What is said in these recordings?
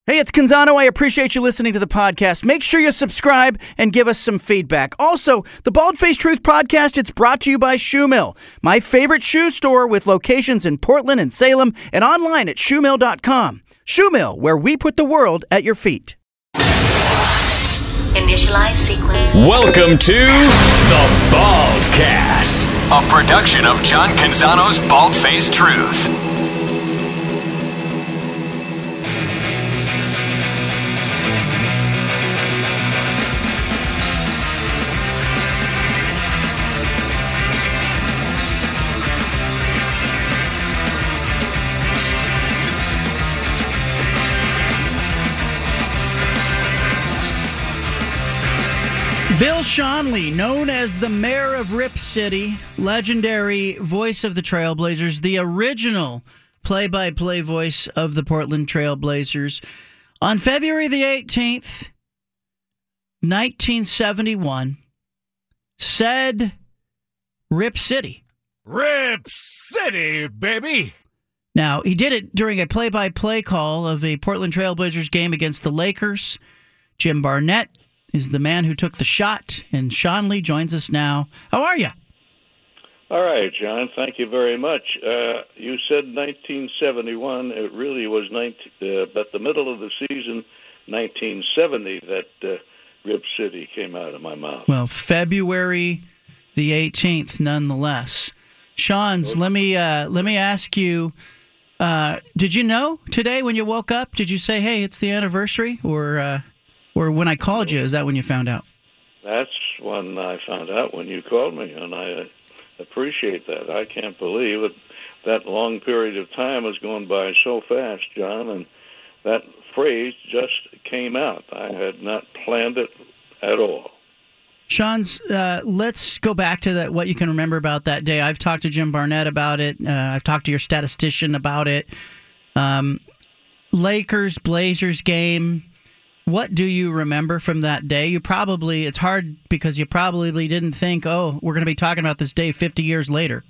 Hey, it's Canzano. I appreciate you listening to the podcast. Make sure you subscribe and give us some feedback. Also, the Bald Face Truth podcast, it's brought to you by Shoe Mill, my favorite shoe store with locations in Portland and Salem and online at shoemill.com. Shoe Mill, where we put the world at your feet. Initialize sequence. Welcome to the Baldcast, a production of John Canzano's Bald Face Truth. Bill Schonely, known as the mayor of Rip City, legendary voice of the Trailblazers, the original play-by-play voice of the Portland Trailblazers. On February the 18th, 1971, said Rip City. Rip City, baby! Now, he did it during a play-by-play call of a Portland Trailblazers game against the Lakers. Jim Barnett is the man who took the shot, and Schonely joins us now. How are you? All right, John. Thank you very much. You said 1971. It really was about the middle of the season, 1970, that Rip City came out of my mouth. Well, February the 18th, nonetheless. Shans, let me ask you, did you know today when you woke up, did you say, hey, it's the anniversary, or when I called you, is that when you found out? That's when I found out, when you called me, and I appreciate that. I can't believe it. That long period of time has gone by so fast, John, and that phrase just came out. I had not planned it at all. Shans, let's go back to that. What you can remember about that day. I've talked to Jim Barnett about it. I've talked to your statistician about it. Lakers, Blazers game. What do you remember from that day? It's hard because you probably didn't think, oh, we're going to be talking about this day 50 years later.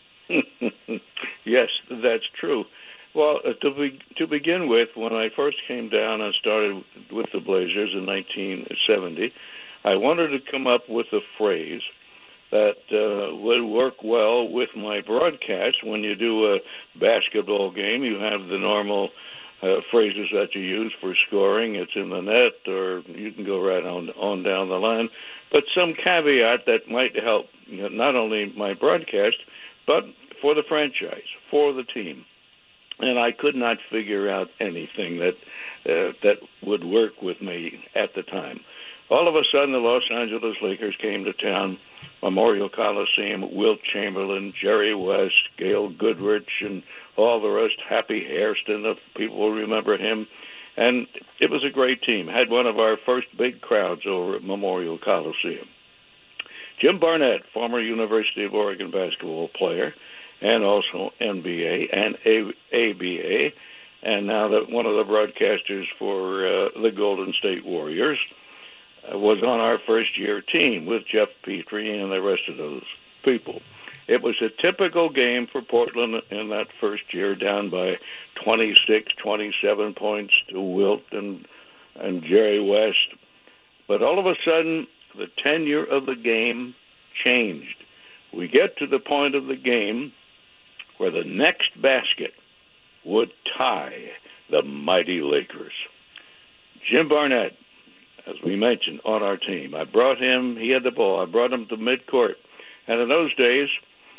Yes, that's true. Well, to begin with, when I first came down and started with the Blazers in 1970, I wanted to come up with a phrase that would work well with my broadcast. When you do a basketball game, you have the normal phrases that you use for scoring. It's in the net, or you can go right on down the line. But some caveat that might help, not only my broadcast, but for the franchise, for the team. And I could not figure out anything that would work with me at the time. All of a sudden, the Los Angeles Lakers came to town. Memorial Coliseum, Wilt Chamberlain, Jerry West, Gail Goodrich, and all the rest. Happy Hairston, if people will remember him. And it was a great team. Had one of our first big crowds over at Memorial Coliseum. Jim Barnett, former University of Oregon basketball player, and also NBA and ABA, and now one of the broadcasters for the Golden State Warriors, was on our first-year team with Jeff Petrie and the rest of those people. It was a typical game for Portland in that first year, down by 26, 27 points to Wilt and Jerry West. But all of a sudden, the tenure of the game changed. We get to the point of the game where the next basket would tie the mighty Lakers. Jim Barnett, as we mentioned, on our team. I brought him, he had the ball, I brought him to midcourt. And in those days,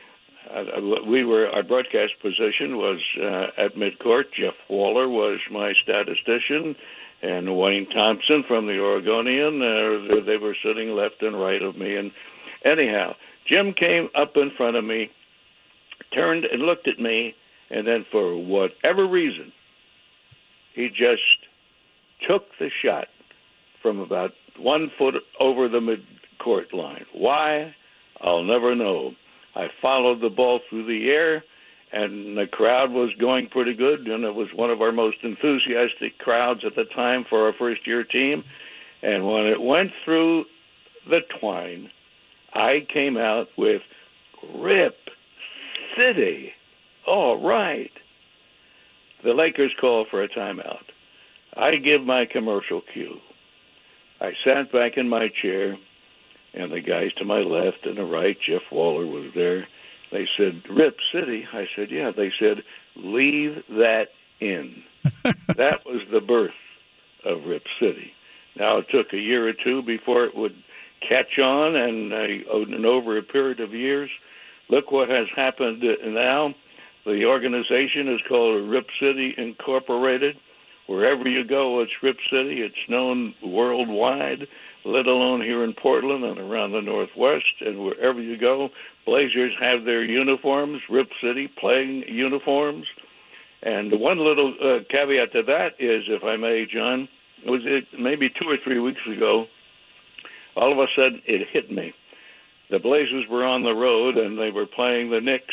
our broadcast position was at midcourt. Jeff Waller was my statistician, and Wayne Thompson from the Oregonian. They were sitting left and right of me. And anyhow, Jim came up in front of me, turned and looked at me, and then for whatever reason, he just took the shot from about 1 foot over the midcourt line. Why? I'll never know. I followed the ball through the air, and the crowd was going pretty good, and it was one of our most enthusiastic crowds at the time for our first-year team. And when it went through the twine, I came out with Rip City. All right. The Lakers called for a timeout. I give my commercial cue. I sat back in my chair, and the guys to my left and the right, Jeff Waller was there. They said, Rip City? I said, yeah. They said, leave that in. That was the birth of Rip City. Now, it took a year or two before it would catch on, and over a period of years, look what has happened now. The organization is called Rip City Incorporated. Wherever you go, it's Rip City. It's known worldwide, let alone here in Portland and around the Northwest. And wherever you go, Blazers have their uniforms, Rip City playing uniforms. And one little caveat to that is, if I may, John, it was maybe 2 or 3 weeks ago, all of a sudden it hit me. The Blazers were on the road, and they were playing the Knicks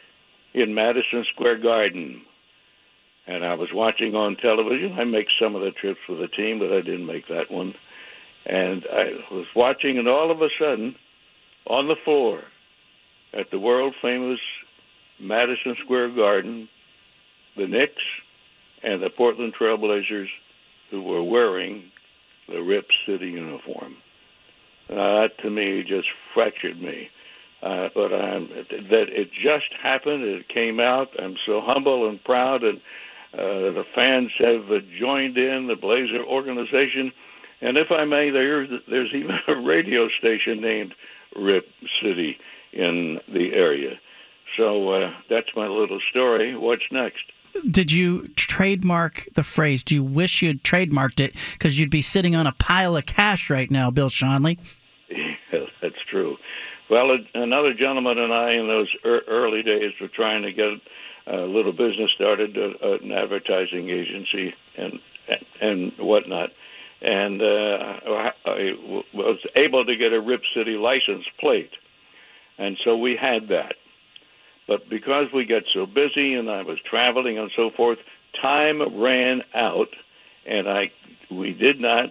in Madison Square Garden. And I was watching on television. I make some of the trips with the team, but I didn't make that one. And I was watching, and all of a sudden, on the floor at the world-famous Madison Square Garden, the Knicks and the Portland Trail Blazers, who were wearing the Rip City uniform. That, to me, just fractured me. But that it just happened. It came out. I'm so humble and proud, and the fans have joined in the Blazer organization. And if I may, there's even a radio station named Rip City in the area. So that's my little story. What's next? Did you trademark the phrase? Do you wish you'd trademarked it? Because you'd be sitting on a pile of cash right now, Bill Schonely. Yeah, that's true. Well, another gentleman and I, in those early days, were trying to get a little business started, an advertising agency and whatnot. And I was able to get a Rip City license plate. And so we had that. But because we got so busy and I was traveling and so forth, time ran out, and I did not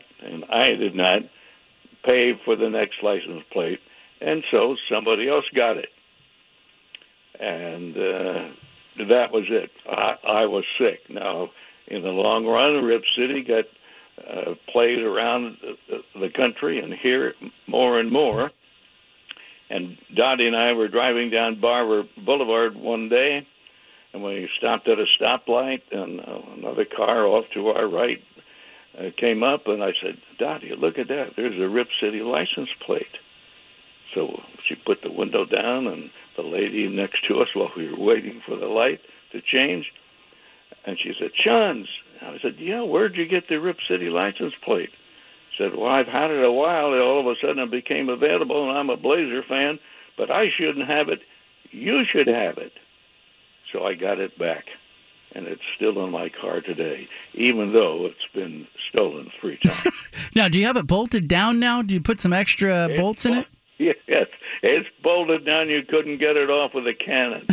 pay for the next license plate. And so somebody else got it. And that was it. I was sick. Now, in the long run, Rip City got played around the country and here more and more. And Dottie and I were driving down Barber Boulevard one day, and we stopped at a stoplight, and another car off to our right came up, and I said, Dottie, look at that. There's a Rip City license plate. So she put the window down, and the lady next to us, while we were waiting for the light to change, and she said, Sean's. I said, yeah, where'd you get the Rip City license plate? Said, well, I've had it a while. All of a sudden it became available, and I'm a Blazer fan, but I shouldn't have it. You should have it. So I got it back, and it's still in my car today, even though it's been stolen 3 times. Now, do you have it bolted down now? Do you put some extra bolts in it? Yes, it's bolted down. You couldn't get it off with a cannon.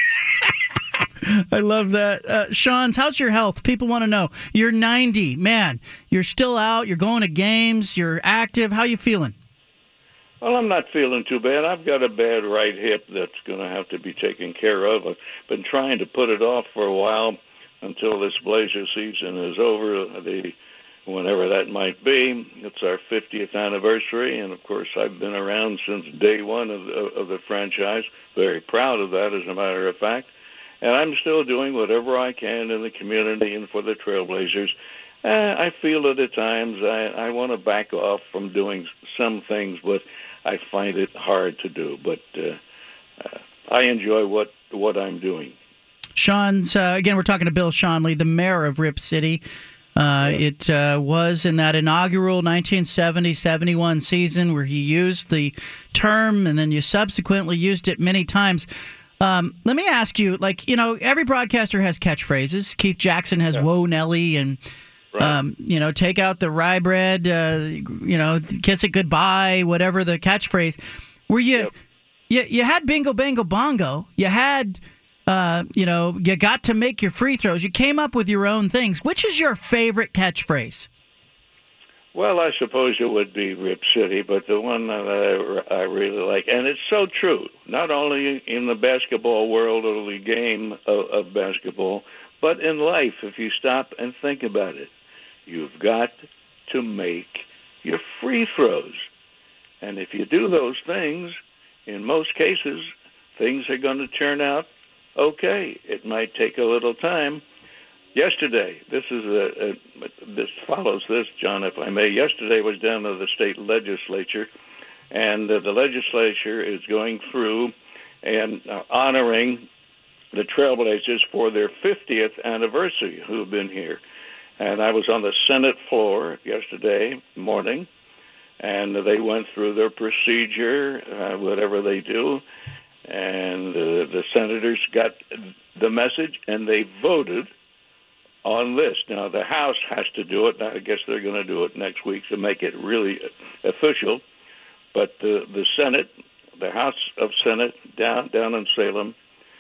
I love that. Sean's, how's your health? People want to know. You're 90. Man, you're still out. You're going to games. You're active. How you feeling? Well, I'm not feeling too bad. I've got a bad right hip that's going to have to be taken care of. I've been trying to put it off for a while until this Blazer season is over, whenever that might be. It's our 50th anniversary, and, of course, I've been around since day one of the franchise. Very proud of that, as a matter of fact. And I'm still doing whatever I can in the community and for the Trailblazers. I feel that at times I want to back off from doing some things, but I find it hard to do. But I enjoy what I'm doing. Sean's, again, we're talking to Bill Schonely, the mayor of Rip City. It was in that inaugural 1970-71 season where he used the term, and then you subsequently used it many times. Let me ask you, every broadcaster has catchphrases. Keith Jackson has Whoa Nelly, and, right. Take out the rye bread, kiss it goodbye, whatever the catchphrase. Were you had bingo, bango, bongo. You had, you got to make your free throws. You came up with your own things. Which is your favorite catchphrase? Well, I suppose it would be Rip City, but the one that I really like, and it's so true, not only in the basketball world or the game of basketball, but in life, if you stop and think about it. you've got to make your free throws. And if you do those things, in most cases, things are going to turn out okay. It might take a little time. Yesterday, this follows this, John, if I may. Yesterday was down to the state legislature, and the legislature is going through and honoring the Trailblazers for their 50th anniversary who have been here. And I was on the Senate floor yesterday morning, and they went through their procedure, whatever they do, and the senators got the message, and they voted on this. Now, the House has to do it. I guess they're going to do it next week to make it really official. But the Senate, the House of Senate down in Salem,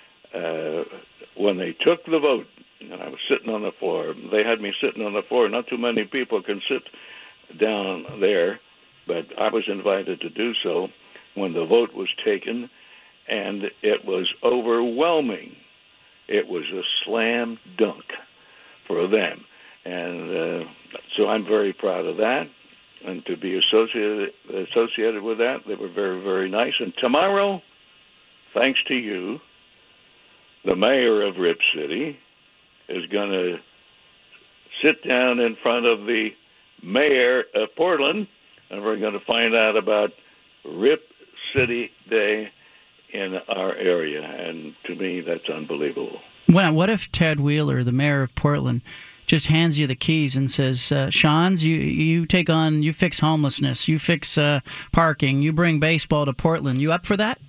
when they took the vote, and I was sitting on the floor, they had me sitting on the floor. Not too many people can sit down there, but I was invited to do so when the vote was taken, and it was overwhelming. It was a slam dunk for them. And so I'm very proud of that. And to be associated with that, they were very, very nice. And tomorrow, thanks to you, the mayor of Rip City is going to sit down in front of the mayor of Portland, and we're going to find out about Rip City Day in our area. And to me, that's unbelievable. Well, what if Ted Wheeler, the mayor of Portland, just hands you the keys and says, Shans, you take on, you fix homelessness, you fix parking, you bring baseball to Portland. You up for that?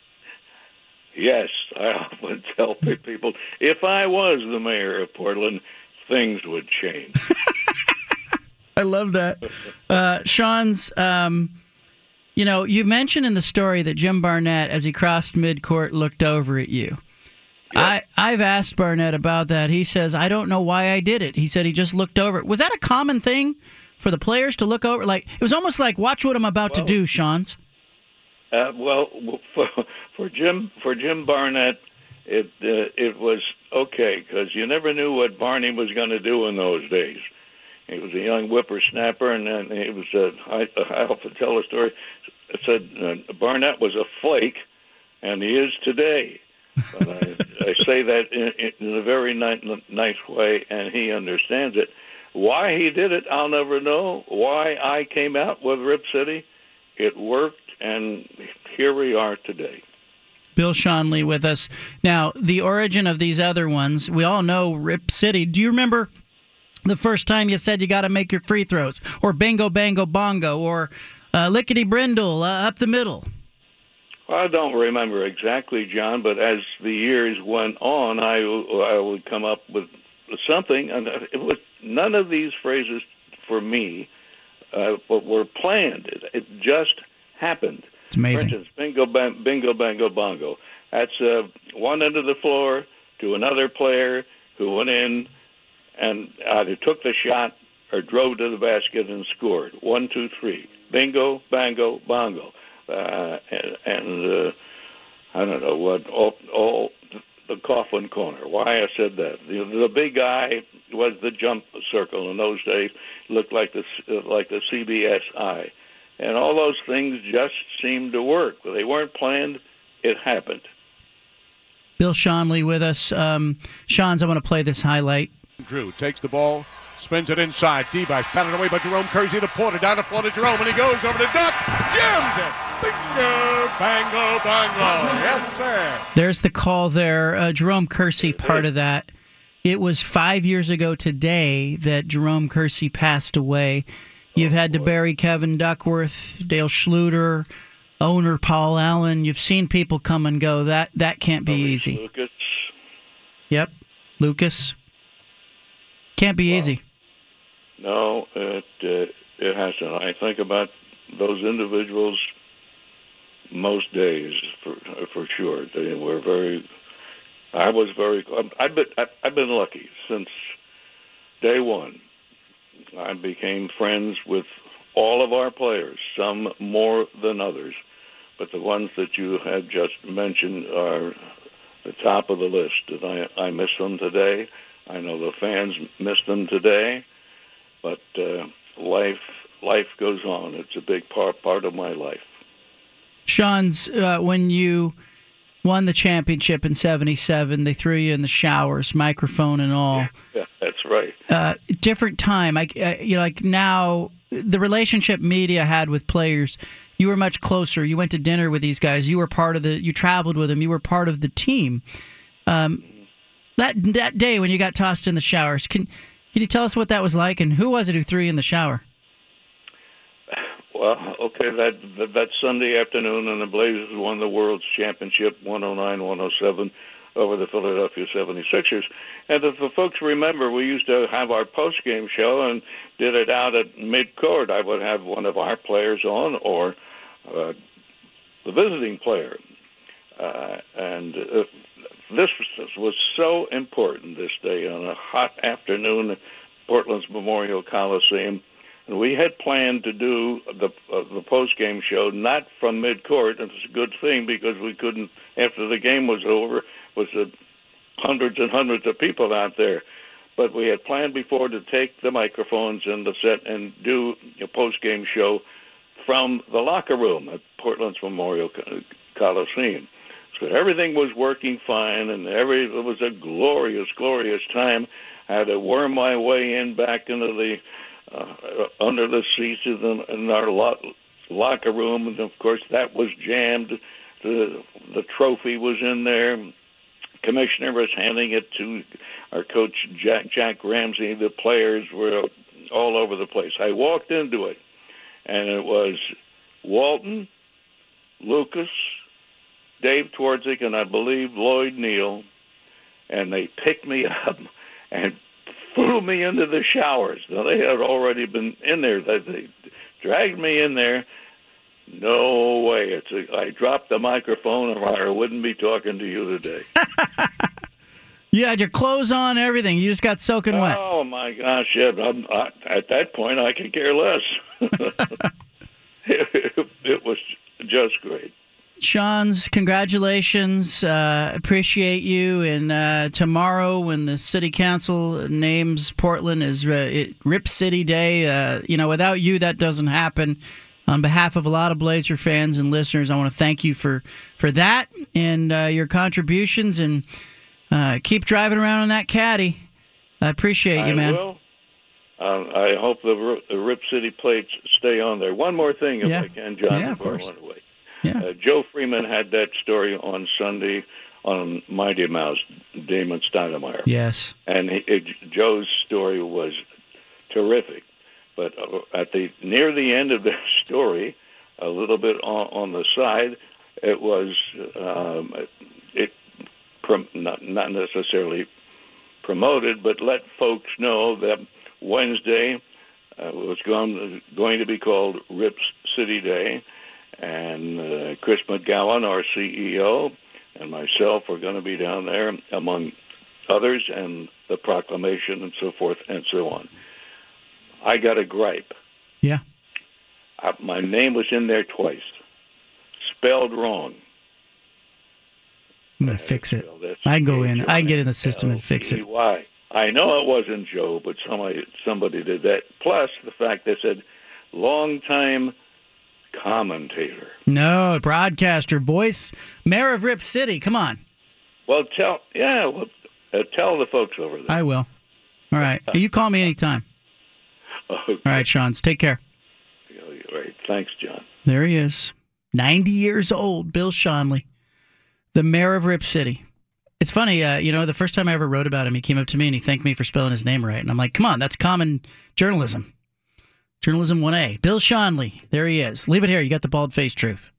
Yes, I often tell people, if I was the mayor of Portland, things would change. I love that. Shans, you mentioned in the story that Jim Barnett, as he crossed midcourt, looked over at you. Yep. I've asked Barnett about that. He says, I don't know why I did it. He said he just looked over. Was that a common thing for the players to look over? Like, it was almost like, watch what I'm about to do, Shans. For Jim Barnett, it was okay, because you never knew what Barney was going to do in those days. He was a young whippersnapper, and he was. I often tell a story. It said Barnett was a flake, and he is today. But I say that in a very nice way, and he understands it. Why he did it, I'll never know. Why I came out with Rip City, it worked, and here we are today. Bill Schonely with us. Now, the origin of these other ones, we all know Rip City. Do you remember the first time you said you got to make your free throws? Or bingo, bango, bongo? Or lickety brindle, up the middle? Well, I don't remember exactly, John, but as the years went on, I would come up with something. And it was none of these phrases for me were planned. It just happened. It's amazing. For instance, bingo, bango, bongo. That's one end of the floor to another player who went in and either took the shot or drove to the basket and scored. 1, 2, 3. Bingo, bango, bongo. And I don't know what, all the Coughlin corner. Why I said that. The big guy was the jump circle in those days. Looked like the CBS eye. And all those things just seemed to work. They weren't planned. It happened. Bill Schonely with us. Shans, I want to play this highlight. Drew takes the ball, spins it inside. D-Bosh patted away by Jerome Kersey to Porter. Down the floor to Jerome, and he goes over to Duck. Jams it. Bingo, bango, bongo. Yes, sir. There's the call there. Jerome Kersey, part of that. It was 5 years ago today that Jerome Kersey passed away. You've had to bury Kevin Duckworth, Dale Schluter, owner Paul Allen. You've seen people come and go. That can't be easy. Lucas. Yep, Lucas. Can't be easy. No, it hasn't. I think about those individuals most days for sure. They were very. I was very. I've been lucky since day one. I became friends with all of our players, some more than others, but the ones that you have just mentioned are the top of the list. And I miss them today. I know the fans miss them today, but life goes on. It's a big part of my life. Sean's, when you won the championship in '77, they threw you in the showers, microphone and all. Yeah, that's right. Different time. Like now, the relationship media had with players, you were much closer. You went to dinner with these guys. You were you traveled with them. You were part of the team. That day when you got tossed in the showers, can you tell us what that was like, and who was it who threw you in the shower? Well, okay, that Sunday afternoon, and the Blazers won the World's Championship 109-107 over the Philadelphia 76ers. And if the folks remember, we used to have our post-game show and did it out at midcourt. I would have one of our players on or the visiting player. This was so important this day on a hot afternoon at Portland's Memorial Coliseum. And we had planned to do the post-game show not from midcourt, and it's a good thing because we couldn't, after the game was over, was hundreds and hundreds of people out there. But we had planned before to take the microphones in the set and do a post-game show from the locker room at Portland's Memorial Coliseum. So everything was working fine, and it was a glorious, glorious time. I had to worm my way in back into the under the seats in our locker room, and of course that was jammed. The trophy was in there. Commissioner was handing it to our coach Jack Ramsey. The players were all over the place. I walked into it, and it was Walton, Lucas, Dave Twardzik, and I believe Lloyd Neal, and they picked me up and flew me into the showers. Now, they had already been in there. They dragged me in there. No way. I dropped the microphone, or I wouldn't be talking to you today. You had your clothes on, everything. You just got soaking wet. Oh, my gosh. Yeah, at that point, I could care less. It was just great. Sean's, congratulations. Appreciate you. And tomorrow, when the city council names Portland as Rip City Day, without you, that doesn't happen. On behalf of a lot of Blazer fans and listeners, I want to thank you for that and your contributions. And keep driving around in that caddy. I appreciate you, man. I will. I hope the Rip City plates stay on there. One more thing, if I can, John, before I run away. Yeah. Joe Freeman had that story on Sunday on Mighty Mouse, Damon Stoudemire. Yes. And Joe's story was terrific. But near the end of the story, a little bit on the side, it was not necessarily promoted, but let folks know that Wednesday was going to be called Rip City Day. And Chris McGowan, our CEO, and myself are going to be down there, among others, and the proclamation and so forth and so on. I got a gripe. Yeah. My name was in there twice, spelled wrong. I'm going to fix it. I can go in. I can get in the system and fix it. Why? I know it wasn't Joe, but somebody did that. Plus, the fact they said, long-time commentator. No, broadcaster, voice, mayor of Rip City. Come on. Well, tell the folks over there. I will. All right. You call me anytime. Okay. All right, Sean. Take care. All right. Thanks, John. There he is. 90 years old, Bill Schonely, the mayor of Rip City. It's funny, the first time I ever wrote about him, he came up to me and he thanked me for spelling his name right. And I'm like, come on, that's common journalism. Journalism 1A. Bill Schonely. There he is. Leave it here. You got the bald-faced truth.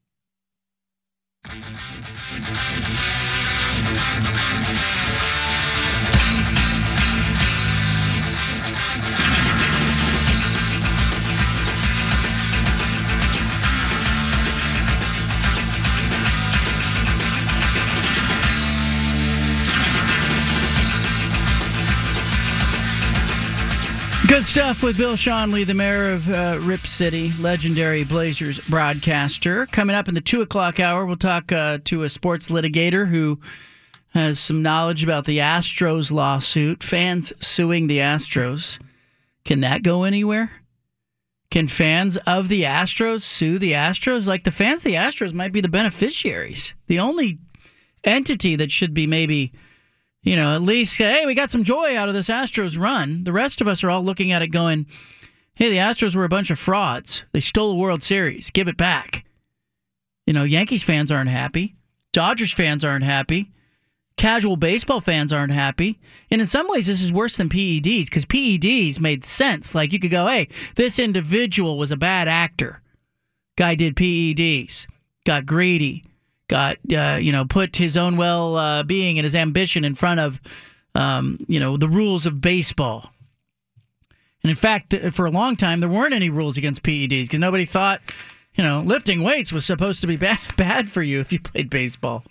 Good stuff with Bill Schonely, the mayor of Rip City, legendary Blazers broadcaster. Coming up in the 2 o'clock hour, we'll talk to a sports litigator who has some knowledge about the Astros lawsuit, fans suing the Astros. Can that go anywhere? Can fans of the Astros sue the Astros? Like, the fans of the Astros might be the beneficiaries. The only entity that should be maybe, at least, hey, we got some joy out of this Astros run. The rest of us are all looking at it going, hey, the Astros were a bunch of frauds. They stole a World Series. Give it back. Yankees fans aren't happy. Dodgers fans aren't happy. Casual baseball fans aren't happy. And in some ways, this is worse than PEDs, because PEDs made sense. Like, you could go, hey, this individual was a bad actor. Guy did PEDs, got greedy, got, put his own well-being and his ambition in front of, the rules of baseball. And in fact, for a long time, there weren't any rules against PEDs because nobody thought, lifting weights was supposed to be bad for you if you played baseball.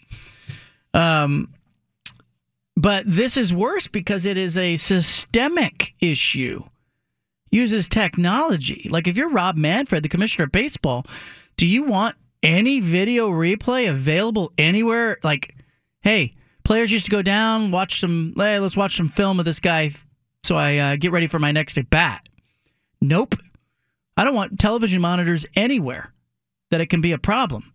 But this is worse because it is a systemic issue. Uses technology. Like, if you're Rob Manfred, the commissioner of baseball, do you want any video replay available anywhere? Like, hey, players used to go down, let's watch some film of this guy so I get ready for my next at bat. Nope. I don't want television monitors anywhere that it can be a problem.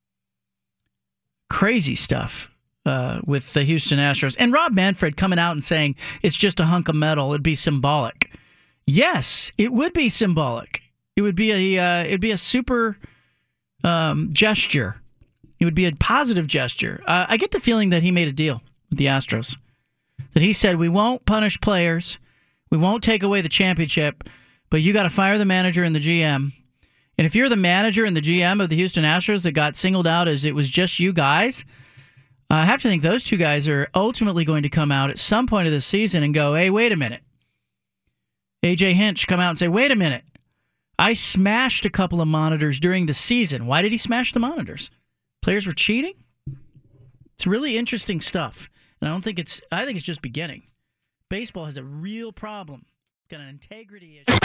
Crazy stuff. With the Houston Astros. And Rob Manfred coming out and saying it's just a hunk of metal, it'd be symbolic. Yes, it would be symbolic. It would be a super gesture. It would be a positive gesture. I get the feeling that he made a deal with the Astros. That he said, we won't punish players, we won't take away the championship, but you got to fire the manager and the GM. And if you're the manager and the GM of the Houston Astros that got singled out as it was just you guys, I have to think those two guys are ultimately going to come out at some point of the season and go, hey, wait a minute. A.J. Hinch come out and say, wait a minute. I smashed a couple of monitors during the season. Why did he smash the monitors? Players were cheating? It's really interesting stuff. And I think it's just beginning. Baseball has a real problem. It's got an integrity issue.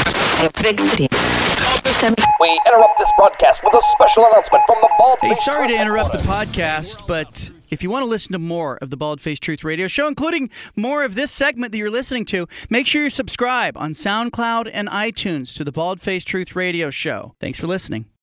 We interrupt this broadcast with a special announcement from the Bald Face Hey, sorry Truth to interrupt the Headquarters. podcast, but if you want to listen to more of the Bald Face Truth Radio Show, including more of this segment that you're listening to, make sure you subscribe on SoundCloud and iTunes to the Bald Face Truth Radio Show. Thanks for listening.